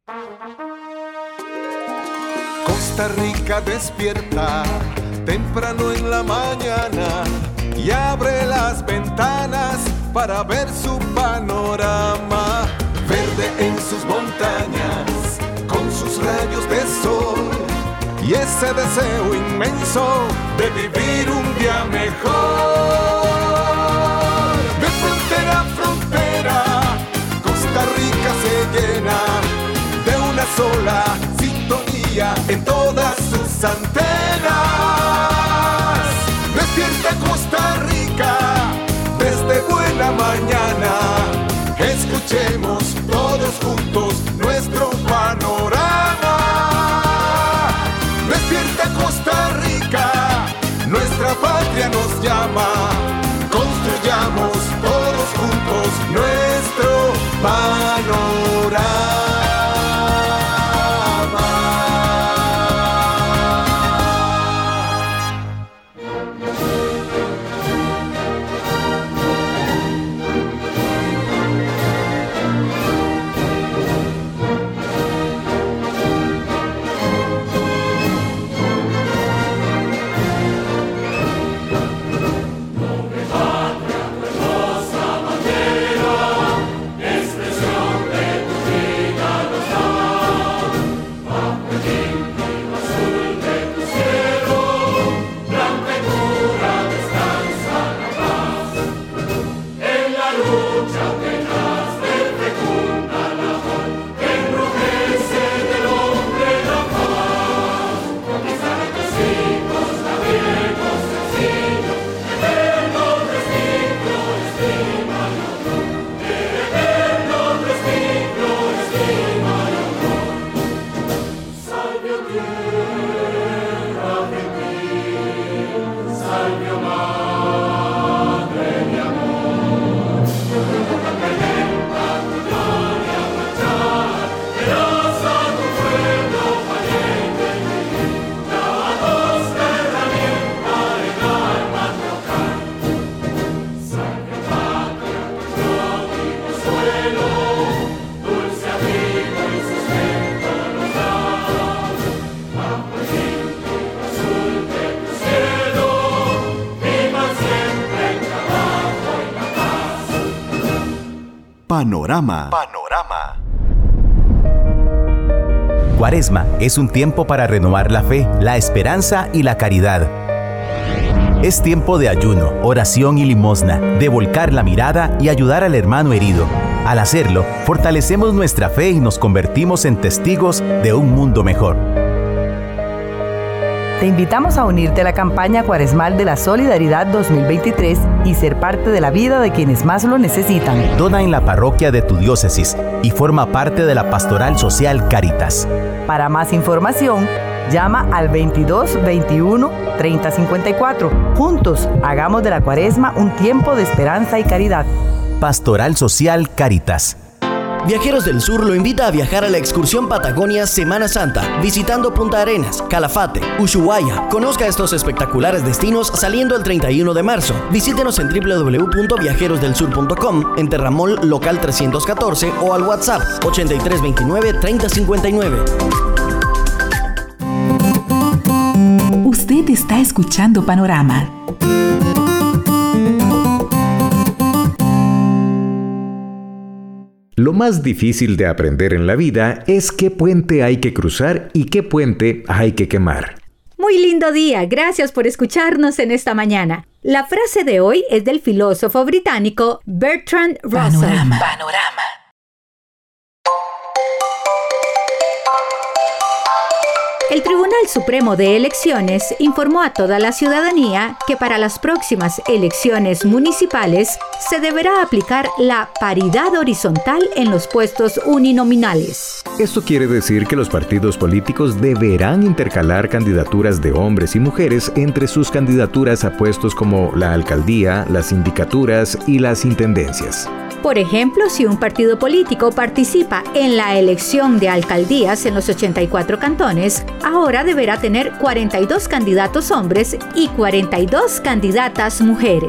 Costa Rica despierta temprano en la mañana y abre las ventanas para ver su panorama. Verde en sus montañas, con sus rayos de sol y ese deseo inmenso de vivir un día mejor. De frontera a frontera, Costa Rica se llena de una sola sintonía en todas sus antenas. Despierta Costa Rica desde buena mañana. Escuchemos todos juntos nuestro panorama. Despierta Costa Rica, nuestra patria nos llama. Construyamos todos juntos nuestro panorama. Panorama. Cuaresma es un tiempo para renovar la fe, la esperanza y la caridad. Es tiempo de ayuno, oración y limosna, de volcar la mirada y ayudar al hermano herido. Al hacerlo, fortalecemos nuestra fe y nos convertimos en testigos de un mundo mejor. Te invitamos a unirte a la campaña cuaresmal de la Solidaridad 2023 y ser parte de la vida de quienes más lo necesitan. Dona en la parroquia de tu diócesis y forma parte de la Pastoral Social Cáritas. Para más información, llama al 22 21 30 54. Juntos, hagamos de la Cuaresma un tiempo de esperanza y caridad. Pastoral Social Cáritas. Viajeros del Sur lo invita a viajar a la excursión Patagonia Semana Santa, visitando Punta Arenas, Calafate, Ushuaia. Conozca estos espectaculares destinos saliendo el 31 de marzo. Visítenos en www.viajerosdelsur.com, en Terramol local 314 o al WhatsApp 8329 3059. Usted está escuchando Panorama. Lo más difícil de aprender en la vida es qué puente hay que cruzar y qué puente hay que quemar. Muy lindo día, gracias por escucharnos en esta mañana. La frase de hoy es del filósofo británico Bertrand Russell. Panorama. El Tribunal Supremo de Elecciones informó a toda la ciudadanía que para las próximas elecciones municipales se deberá aplicar la paridad horizontal en los puestos uninominales. Esto quiere decir que los partidos políticos deberán intercalar candidaturas de hombres y mujeres entre sus candidaturas a puestos como la alcaldía, las sindicaturas y las intendencias. Por ejemplo, si un partido político participa en la elección de alcaldías en los 84 cantones, ahora deberá tener 42 candidatos hombres y 42 candidatas mujeres.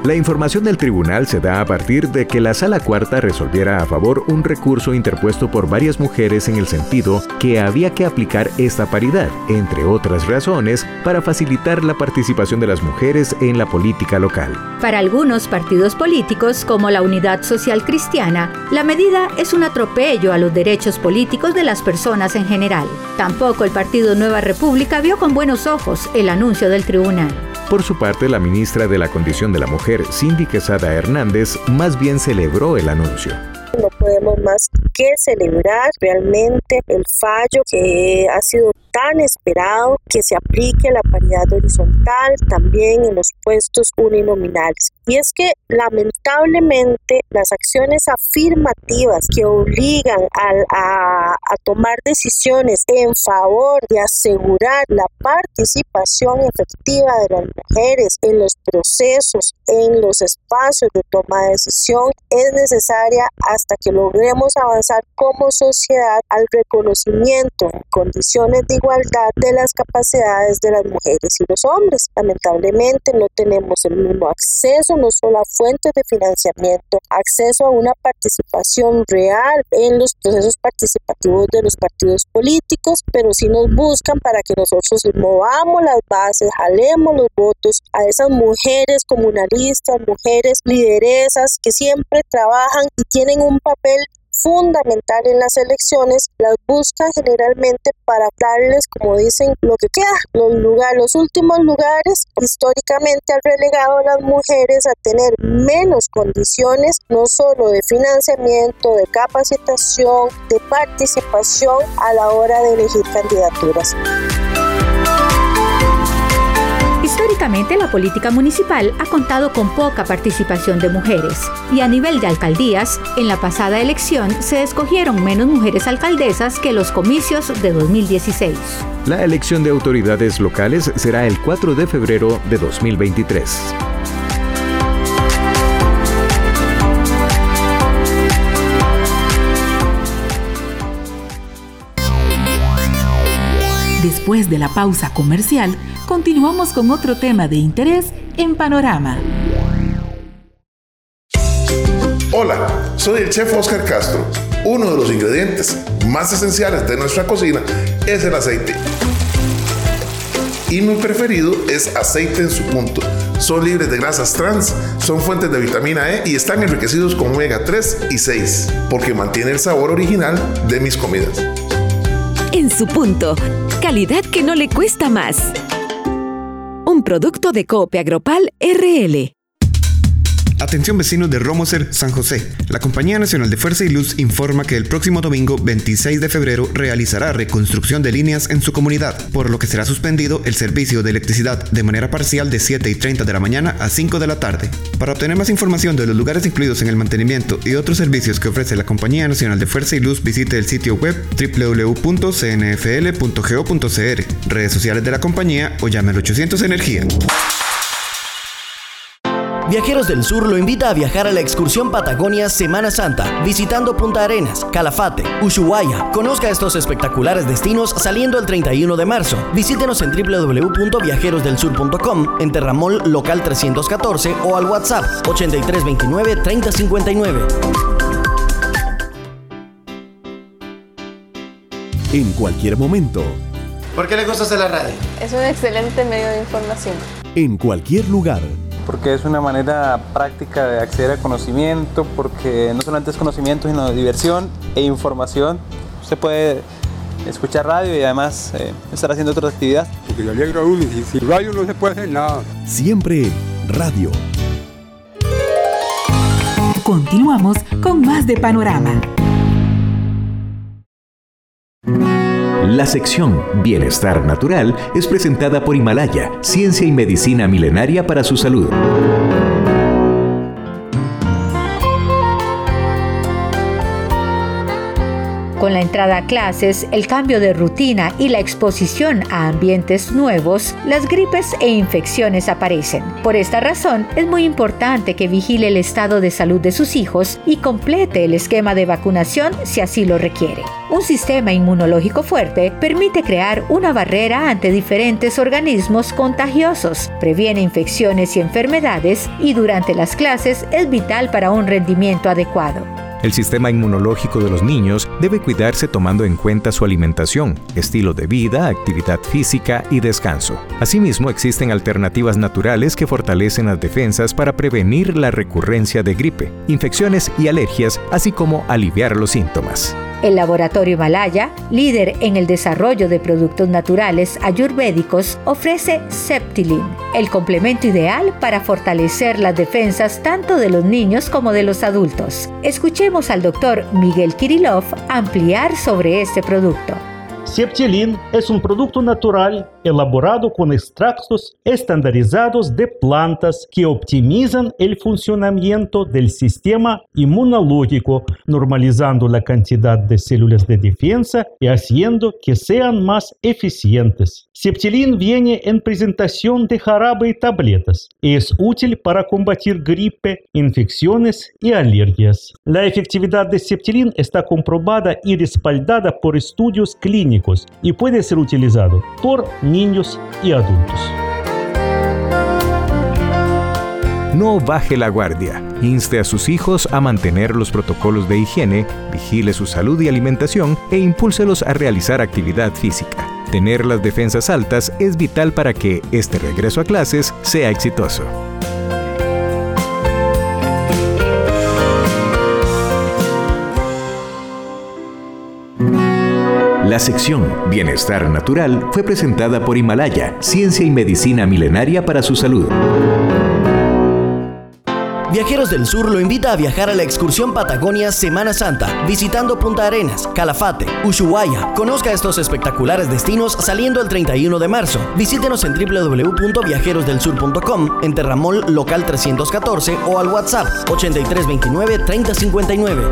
La información del tribunal se da a partir de que la Sala Cuarta resolviera a favor un recurso interpuesto por varias mujeres en el sentido que había que aplicar esta paridad, entre otras razones, para facilitar la participación de las mujeres en la política local. Para algunos partidos políticos, como la Unidad Social Cristiana, la medida es un atropello a los derechos políticos de las personas en general. Tampoco el Partido Nueva República vio con buenos ojos el anuncio del tribunal. Por su parte, la ministra de la Condición de la Mujer, Cindy Quesada Hernández, más bien celebró el anuncio. No podemos más que celebrar realmente el fallo que ha sido tan esperado, que se aplique la paridad horizontal también en los puestos uninominales. Y es que lamentablemente las acciones afirmativas que obligan a tomar decisiones en favor de asegurar la participación efectiva de las mujeres en los procesos, en los espacios de toma de decisión, es necesaria hasta que logremos avanzar como sociedad al reconocimiento en condiciones de igualdad de las capacidades de las mujeres y los hombres. Lamentablemente no tenemos el mismo acceso, no solo a fuentes de financiamiento, acceso a una participación real en los procesos participativos de los partidos políticos, pero sí nos buscan para que nosotros movamos las bases, jalemos los votos a esas mujeres comunalistas, mujeres lideresas que siempre trabajan y tienen un papel fundamental en las elecciones. Las buscan generalmente para darles, como dicen, lo que queda, los últimos lugares. Históricamente han relegado a las mujeres a tener menos condiciones, no solo de financiamiento, de capacitación, de participación a la hora de elegir candidaturas. Históricamente, la política municipal ha contado con poca participación de mujeres y a nivel de alcaldías, en la pasada elección se escogieron menos mujeres alcaldesas que los comicios de 2016. La elección de autoridades locales será el 4 de febrero de 2023. Después de la pausa comercial, continuamos con otro tema de interés en Panorama. Hola, soy el chef Oscar Castro. Uno de los ingredientes más esenciales de nuestra cocina es el aceite. Y mi preferido es aceite en su punto. Son libres de grasas trans, son fuentes de vitamina E y están enriquecidos con omega 3 y 6, porque mantiene el sabor original de mis comidas. En su punto, calidad que no le cuesta más. Un producto de Coop Agropal RL. Atención vecinos de Romoser, San José. La Compañía Nacional de Fuerza y Luz informa que el próximo domingo 26 de febrero realizará reconstrucción de líneas en su comunidad, por lo que será suspendido el servicio de electricidad de manera parcial de 7:30 de la mañana a 5 de la tarde. Para obtener más información de los lugares incluidos en el mantenimiento y otros servicios que ofrece la Compañía Nacional de Fuerza y Luz, visite el sitio web www.cnfl.go.cr, redes sociales de la compañía o llame al 800 Energía. Viajeros del Sur lo invita a viajar a la excursión Patagonia Semana Santa, visitando Punta Arenas, Calafate, Ushuaia. Conozca estos espectaculares destinos saliendo el 31 de marzo. Visítenos en www.viajerosdelsur.com, en Terramol local 314 o al WhatsApp 8329-3059. En cualquier momento. ¿Por qué le gusta hacer la radio? Es un excelente medio de información. En cualquier lugar. Porque es una manera práctica de acceder al conocimiento, porque no solamente es conocimiento, sino diversión e información. Usted puede escuchar radio y además estar haciendo otras actividades. Porque le alegra a uno, y sin radio no se puede hacer nada. Siempre radio. Continuamos con más de Panorama. La sección Bienestar Natural es presentada por Himalaya, ciencia y medicina milenaria para su salud. Con la entrada a clases, el cambio de rutina y la exposición a ambientes nuevos, las gripes e infecciones aparecen. Por esta razón, es muy importante que vigile el estado de salud de sus hijos y complete el esquema de vacunación si así lo requiere. Un sistema inmunológico fuerte permite crear una barrera ante diferentes organismos contagiosos, previene infecciones y enfermedades y durante las clases es vital para un rendimiento adecuado. El sistema inmunológico de los niños debe cuidarse tomando en cuenta su alimentación, estilo de vida, actividad física y descanso. Asimismo, existen alternativas naturales que fortalecen las defensas para prevenir la recurrencia de gripe, infecciones y alergias, así como aliviar los síntomas. El Laboratorio Himalaya, líder en el desarrollo de productos naturales ayurvédicos, ofrece Septilin, el complemento ideal para fortalecer las defensas tanto de los niños como de los adultos. Escuchemos al doctor Miguel Kirillov ampliar sobre este producto. Septilin es un producto natural elaborado con extractos estandarizados de plantas que optimizan el funcionamiento del sistema inmunológico, normalizando la cantidad de células de defensa y haciendo que sean más eficientes. Septilin viene en presentación de jarabe y tabletas y es útil para combatir gripe, infecciones y alergias. La efectividad de Septilin está comprobada y respaldada por estudios clínicos y puede ser utilizado por niños y adultos. No baje la guardia. Inste a sus hijos a mantener los protocolos de higiene, vigile su salud y alimentación e impúlselos a realizar actividad física. Tener las defensas altas es vital para que este regreso a clases sea exitoso. La sección Bienestar Natural fue presentada por Himalaya, ciencia y medicina milenaria para su salud. Viajeros del Sur lo invita a viajar a la excursión Patagonia Semana Santa, visitando Punta Arenas, Calafate, Ushuaia. Conozca estos espectaculares destinos saliendo el 31 de marzo. Visítenos en www.viajerosdelsur.com, en Terramol local 314 o al WhatsApp 8329-3059.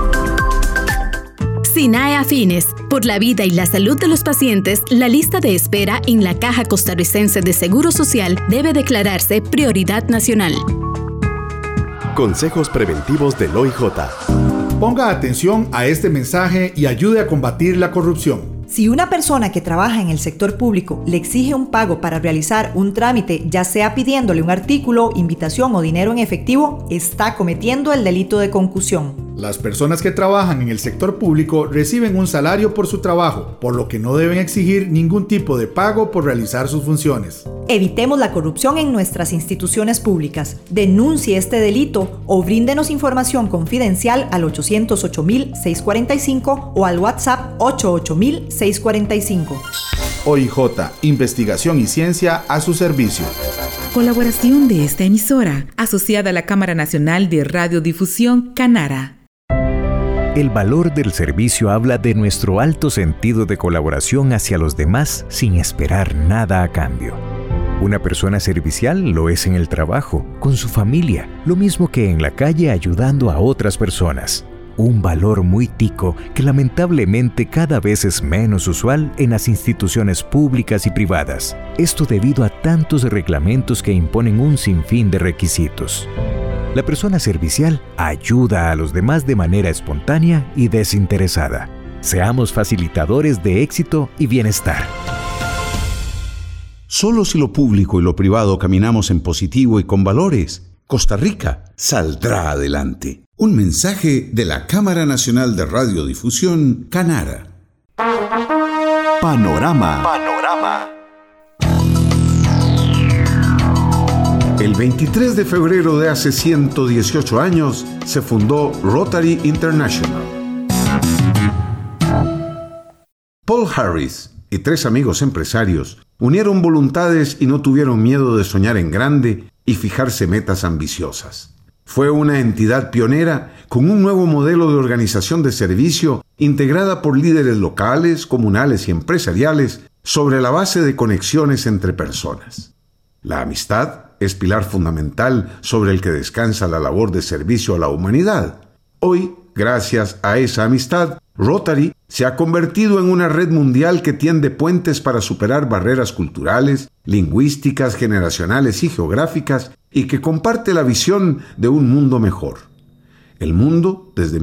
SINAE Afines. Por la vida y la salud de los pacientes, la lista de espera en la Caja Costarricense de Seguro Social debe declararse prioridad nacional. Consejos preventivos del OIJ. Ponga atención a este mensaje y ayude a combatir la corrupción. Si una persona que trabaja en el sector público le exige un pago para realizar un trámite, ya sea pidiéndole un artículo, invitación o dinero en efectivo, está cometiendo el delito de concusión. Las personas que trabajan en el sector público reciben un salario por su trabajo, por lo que no deben exigir ningún tipo de pago por realizar sus funciones. Evitemos la corrupción en nuestras instituciones públicas. Denuncie este delito o bríndenos información confidencial al 808-645 o al WhatsApp 88000-645. OIJ, investigación y ciencia a su servicio. Colaboración de esta emisora, asociada a la Cámara Nacional de Radiodifusión, Canara. El valor del servicio habla de nuestro alto sentido de colaboración hacia los demás sin esperar nada a cambio. Una persona servicial lo es en el trabajo, con su familia, lo mismo que en la calle ayudando a otras personas. Un valor muy tico que lamentablemente cada vez es menos usual en las instituciones públicas y privadas. Esto debido a tantos reglamentos que imponen un sinfín de requisitos. La persona servicial ayuda a los demás de manera espontánea y desinteresada. Seamos facilitadores de éxito y bienestar. Solo si lo público y lo privado caminamos en positivo y con valores, Costa Rica saldrá adelante. Un mensaje de la Cámara Nacional de Radiodifusión, Canara. Panorama. El 23 de febrero de hace 118 años se fundó Rotary International. Paul Harris y 3 amigos empresarios unieron voluntades y no tuvieron miedo de soñar en grande y fijarse metas ambiciosas. Fue una entidad pionera con un nuevo modelo de organización de servicio integrada por líderes locales, comunales y empresariales sobre la base de conexiones entre personas. La amistad es pilar fundamental sobre el que descansa la labor de servicio a la humanidad. Hoy, Gracias a esa amistad, Rotary se ha convertido en una red mundial que tiende puentes para superar barreras culturales, lingüísticas, generacionales y geográficas, y que comparte la visión de un mundo mejor. El mundo, desde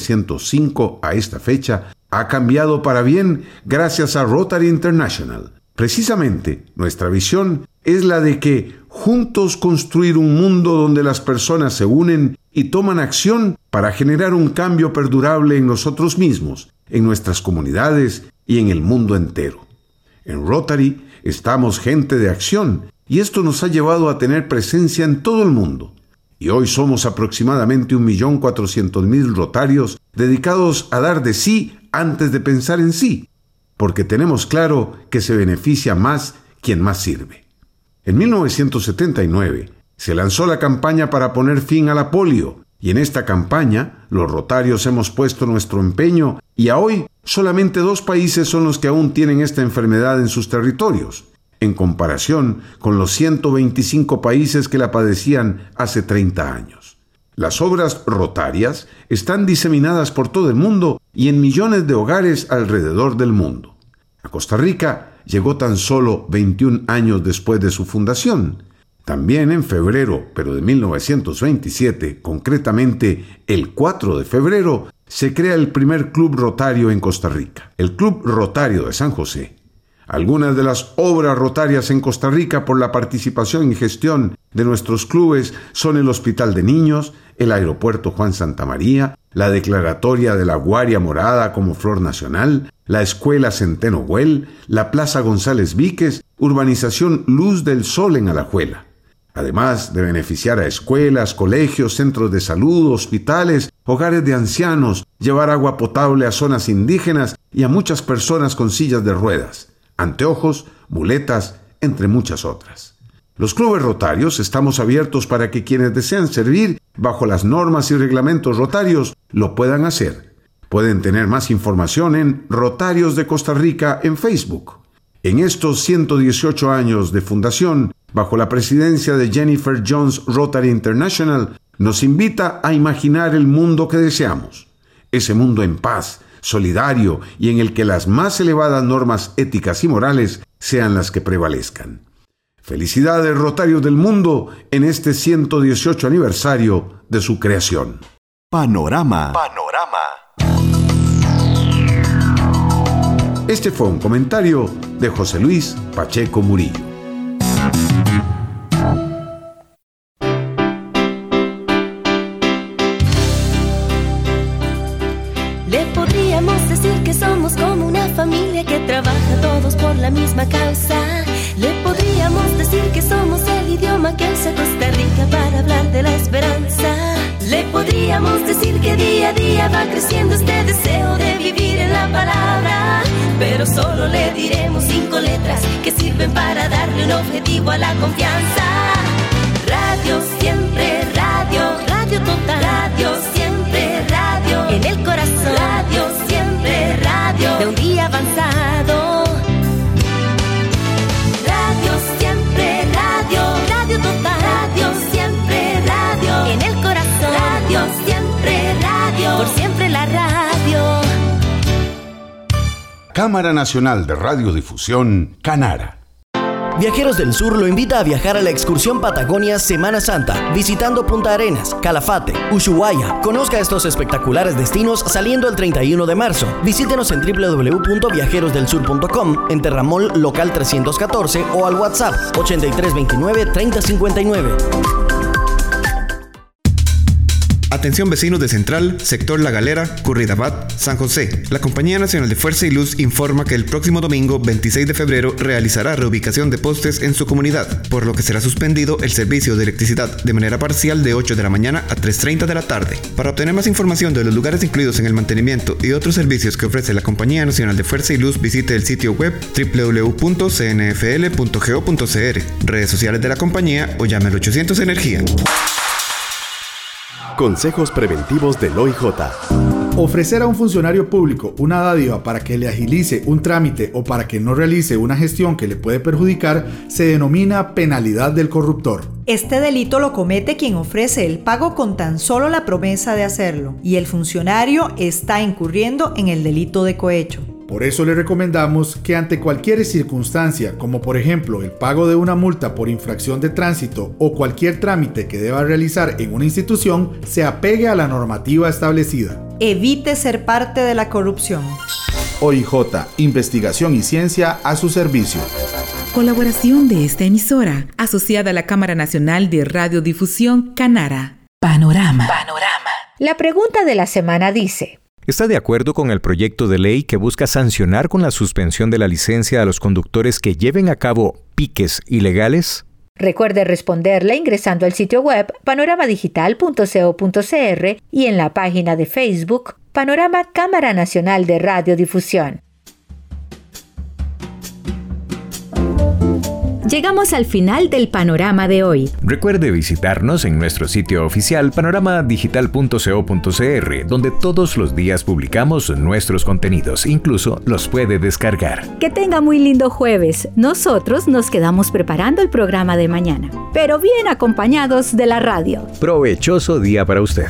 1905 a esta fecha, ha cambiado para bien gracias a Rotary International. Precisamente, nuestra visión es la de que juntos construir un mundo donde las personas se unen y toman acción para generar un cambio perdurable en nosotros mismos, en nuestras comunidades y en el mundo entero. En Rotary estamos gente de acción y esto nos ha llevado a tener presencia en todo el mundo. Y hoy somos aproximadamente 1.400.000 rotarios dedicados a dar de sí antes de pensar en sí, porque tenemos claro que se beneficia más quien más sirve. En 1979 se lanzó la campaña para poner fin a la polio, y en esta campaña los rotarios hemos puesto nuestro empeño y a hoy solamente 2 países son los que aún tienen esta enfermedad en sus territorios, en comparación con los 125 países que la padecían hace 30 años. Las obras rotarias están diseminadas por todo el mundo y en millones de hogares alrededor del mundo. A Costa Rica llegó tan solo 21 años después de su fundación. También en febrero, pero de 1927, concretamente el 4 de febrero, se crea el primer club rotario en Costa Rica, el Club Rotario de San José. Algunas de las obras rotarias en Costa Rica por la participación y gestión de nuestros clubes son el Hospital de Niños, el Aeropuerto Juan Santamaría, la declaratoria de la Guaria Morada como flor nacional, la Escuela Centeno Güell, la Plaza González Víquez, urbanización Luz del Sol en Alajuela. Además de beneficiar a escuelas, colegios, centros de salud, hospitales, hogares de ancianos, llevar agua potable a zonas indígenas y a muchas personas con sillas de ruedas, anteojos, muletas, entre muchas otras. Los clubes rotarios estamos abiertos para que quienes desean servir bajo las normas y reglamentos rotarios lo puedan hacer. Pueden tener más información en Rotarios de Costa Rica en Facebook. En estos 118 años de fundación, bajo la presidencia de Jennifer Jones Rotary International, nos invita a imaginar el mundo que deseamos. Ese mundo en paz, solidario y en el que las más elevadas normas éticas y morales sean las que prevalezcan. Felicidades, Rotarios del mundo, en este 118 aniversario de su creación. Panorama. Este fue un comentario de José Luis Pacheco Murillo. Le podríamos decir que somos como una familia que trabaja todos por la misma causa. Le podríamos decir que somos el idioma que usa Costa Rica para hablar de la esperanza. Le podríamos decir que día a día va creciendo este deseo de vivir en la palabra. Pero solo le diremos 5 letras que sirven para darle un objetivo a la confianza. Radio siempre, radio, radio total. Radio siempre, radio, en el corazón. Radio siempre, radio, de un día avanzado. Radio siempre, radio, radio total. Radio siempre, radio, en el corazón. Radio siempre, radio, por siempre la radio. Cámara Nacional de Radiodifusión, Canara. Viajeros del Sur lo invita a viajar a la excursión Patagonia Semana Santa, visitando Punta Arenas, Calafate, Ushuaia. Conozca estos espectaculares destinos saliendo el 31 de marzo. Visítenos en www.viajerosdelsur.com, en Terramol Local 314 o al WhatsApp 8329-3059. Atención vecinos de Central, Sector La Galera, Curridabat, San José. La Compañía Nacional de Fuerza y Luz informa que el próximo domingo 26 de febrero realizará reubicación de postes en su comunidad, por lo que será suspendido el servicio de electricidad de manera parcial de 8 de la mañana a 3:30 de la tarde. Para obtener más información de los lugares incluidos en el mantenimiento y otros servicios que ofrece la Compañía Nacional de Fuerza y Luz, visite el sitio web www.cnfl.go.cr, redes sociales de la compañía o llame al 800 Energía. Consejos preventivos del OIJ. Ofrecer a un funcionario público una dádiva para que le agilice un trámite o para que no realice una gestión que le puede perjudicar se denomina penalidad del corruptor. Este delito lo comete quien ofrece el pago con tan solo la promesa de hacerlo, y el funcionario está incurriendo en el delito de cohecho. Por eso le recomendamos que ante cualquier circunstancia, como por ejemplo el pago de una multa por infracción de tránsito o cualquier trámite que deba realizar en una institución, se apegue a la normativa establecida. Evite ser parte de la corrupción. OIJ, investigación y ciencia a su servicio. Colaboración de esta emisora, asociada a la Cámara Nacional de Radiodifusión Canara. Panorama. La pregunta de la semana dice: ¿está de acuerdo con el proyecto de ley que busca sancionar con la suspensión de la licencia a los conductores que lleven a cabo piques ilegales? Recuerde responderla ingresando al sitio web panoramadigital.co.cr y en la página de Facebook Panorama Cámara Nacional de Radiodifusión. Llegamos al final del panorama de hoy. Recuerde visitarnos en nuestro sitio oficial panoramadigital.co.cr, donde todos los días publicamos nuestros contenidos, incluso los puede descargar. Que tenga muy lindo jueves. Nosotros nos quedamos preparando el programa de mañana, pero bien acompañados de la radio. Provechoso día para usted.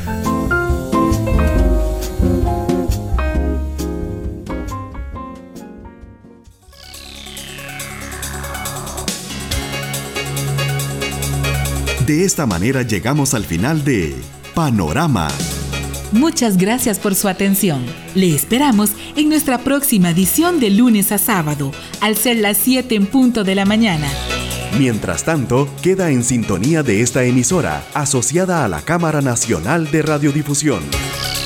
De esta manera llegamos al final de Panorama. Muchas gracias por su atención. Le esperamos en nuestra próxima edición de lunes a sábado, al ser las 7 en punto de la mañana. Mientras tanto, queda en sintonía de esta emisora, asociada a la Cámara Nacional de Radiodifusión.